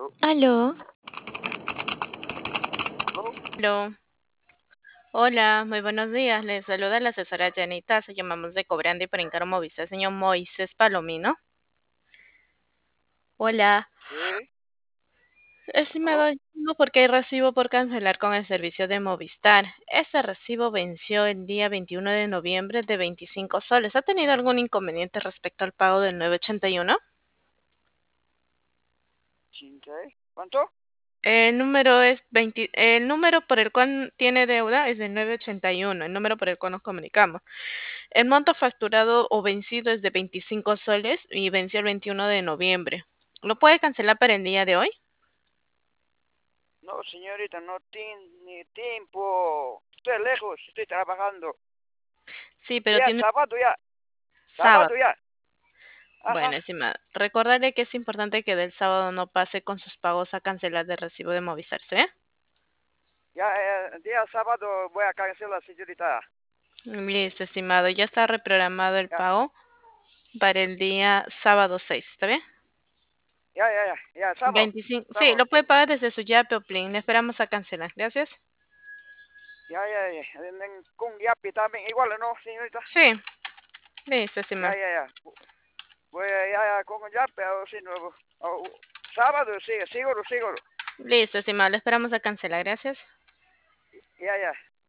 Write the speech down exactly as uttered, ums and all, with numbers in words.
Aló, ¿No? aló. Hola, muy buenos días. Les saluda la asesora Janita. Se llamamos de Cobrande y por encargo Movistar, señor Moisés Palomino. Hola. Sí, Estimado, ¿aló? llamo porque hay recibo por cancelar con el servicio de Movistar. Este recibo venció el día veintiuno de noviembre de veinticinco soles. ¿Ha tenido algún inconveniente respecto al pago del nueve ochenta y uno? ¿Cinta, eh? ¿Cuánto? El número es veinte, el número por el cual tiene deuda es el nueve ochenta y uno, el número por el cual nos comunicamos. El monto facturado o vencido es de veinticinco soles y venció el veintiuno de noviembre. ¿Lo puede cancelar para el día de hoy? No, señorita, no tiene tiempo. Estoy lejos, estoy trabajando. Sí, pero Ya, tiene sábado ya, sábado. sábado ya. Ajá. Bueno, estimada, recordarle que es importante que del sábado no pase con sus pagos a cancelar de recibo de Movistar, ¿sí? Ya, eh, día sábado voy a cancelar, señorita. Listo, estimado. Ya está reprogramado el Ya, pago para el día sábado seis, ¿está bien? ya, ya, ya, ya, sábado, veinticinco. Sí, sábado. lo puede pagar desde su Yape o Plin. Le esperamos a cancelar. Gracias. Ya, ya, ya. En- en- Con Yapi también, igual, ¿no, señorita? Sí, listo, Ya, estimado. ya, ya. Voy a, ya, ya, con Yapi, a ver si nuevo. Oh, sábado, sí, seguro, seguro. Listo, estimado. Le esperamos a cancelar. Gracias. Ya, ya.